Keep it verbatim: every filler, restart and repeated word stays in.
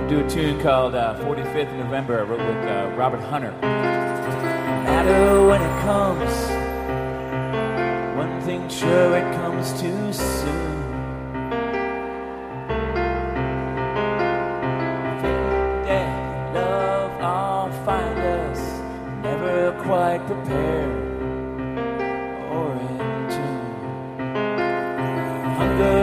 Do a tune called uh, forty-fifth of November. I wrote with uh, Robert Hunter. No matter when it comes, one thing sure, it comes too soon. I think that love all find us never quite prepared or in tune. Hunger